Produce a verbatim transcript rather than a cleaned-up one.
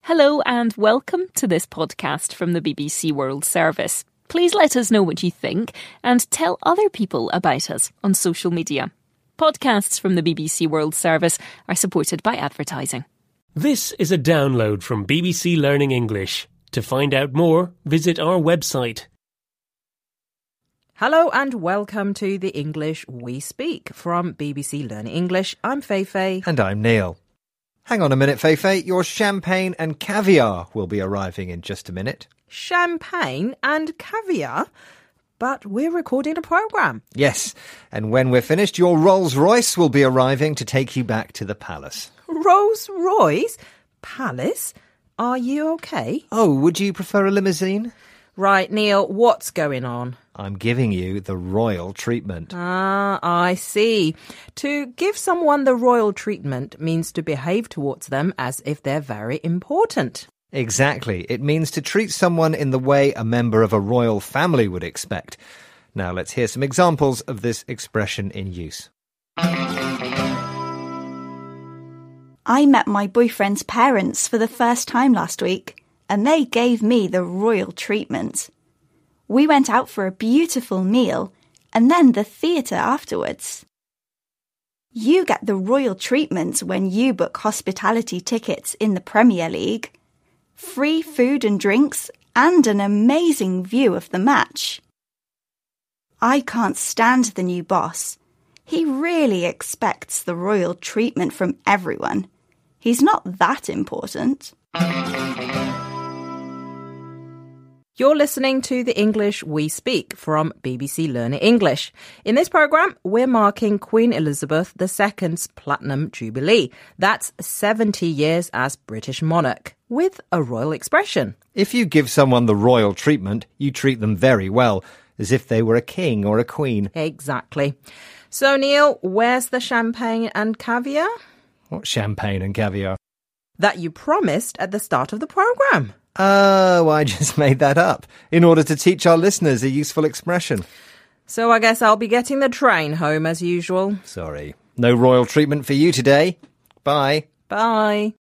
Hello and welcome to this podcast from the B B C World Service. Please let us know what you think and tell other people about us on social media. Podcasts from the B B C World Service are supported by advertising. This is a download from B B C Learning English. To find out more, visit our website. Hello and welcome to the English We Speak from B B C Learning English. I'm Feifei. And I'm Neil. Hang on a minute, Feifei. Your champagne and caviar will be arriving in just a minute. Champagne and caviar? But we're recording a programme. Yes, and when we're finished, your Rolls-Royce will be arriving to take you back to the palace. Rolls-Royce? Palace? Are you okay? Oh, would you prefer a limousine? Right, Neil, what's going on? I'm giving you the royal treatment. Ah, I see. To give someone the royal treatment means to behave towards them as if they're very important. Exactly. It means to treat someone in the way a member of a royal family would expect. Now let's hear some examples of this expression in use. I met my boyfriend's parents for the first time last week, and they gave me the royal treatment. We went out for a beautiful meal and then the theatre afterwards. You get the royal treatment when you book hospitality tickets in the Premier League. Free food and drinks and an amazing view of the match. I can't stand the new boss. He really expects the royal treatment from everyone. He's not that important. You're listening to the English We Speak from B B C Learning English. In this programme, we're marking Queen Elizabeth the Second's Platinum Jubilee. That's seventy years as British monarch, with a royal expression. If you give someone the royal treatment, you treat them very well, as if they were a king or a queen. Exactly. So, Neil, where's the champagne and caviar? What champagne and caviar? That you promised at the start of the programme. Oh, I just made that up in order to teach our listeners a useful expression. So I guess I'll be getting the train home as usual. Sorry. No royal treatment for you today. Bye. Bye.